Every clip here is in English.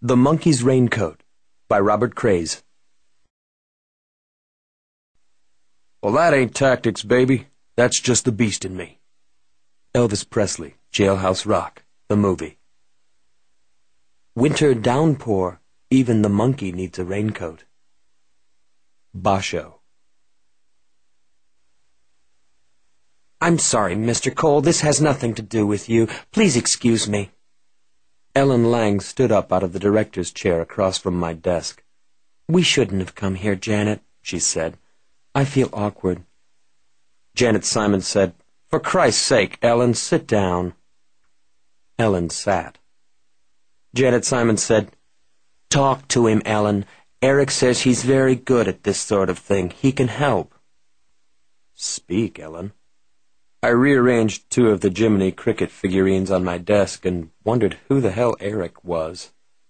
The Monkey's Raincoat by Robert Craze. Well, that ain't tactics, baby. That's just the beast in me. Elvis Presley, Jailhouse Rock, the movie. Winter downpour, even the monkey needs a raincoat. Basho. I'm sorry, Mr. Cole, this has nothing to do with you. Please excuse me. Ellen Lang stood up out of the director's chair across from my desk. We shouldn't have come here, Janet, she said. I feel awkward. Janet Simon said, For Christ's sake, Ellen, sit down. Ellen sat. Janet Simon said, Talk to him, Ellen. Eric says he's very good at this sort of thing. He can help. Speak, Ellen. I rearranged two of the Jiminy Cricket figurines on my desk and wondered who the hell Eric was.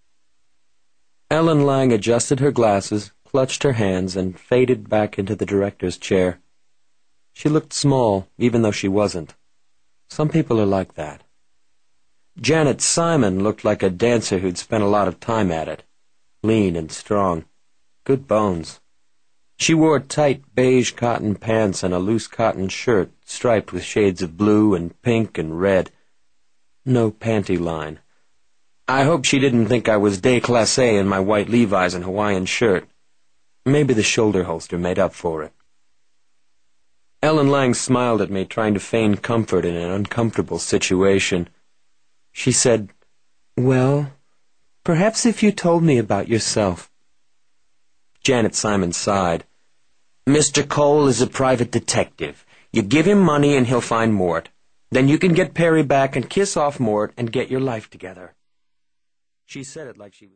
Ellen Lang adjusted her glasses, clutched her hands, and faded back into the director's chair. She looked small, even though she wasn't. Some people are like that. Janet Simon looked like a dancer who'd spent a lot of time at it. Lean and strong. Good bones. She wore tight beige cotton pants and a loose cotton shirt striped with shades of blue and pink and red. No panty line. I hope she didn't think I was déclassé in my white Levi's and Hawaiian shirt. Maybe the shoulder holster made up for it. Ellen Lang smiled at me, trying to feign comfort in an uncomfortable situation. She said, Well, perhaps if you told me about yourself. Janet Simon sighed. Mr. Cole is a private detective. You give him money and he'll find Mort. Then you can get Perry back and kiss off Mort and get your life together. She said it like she was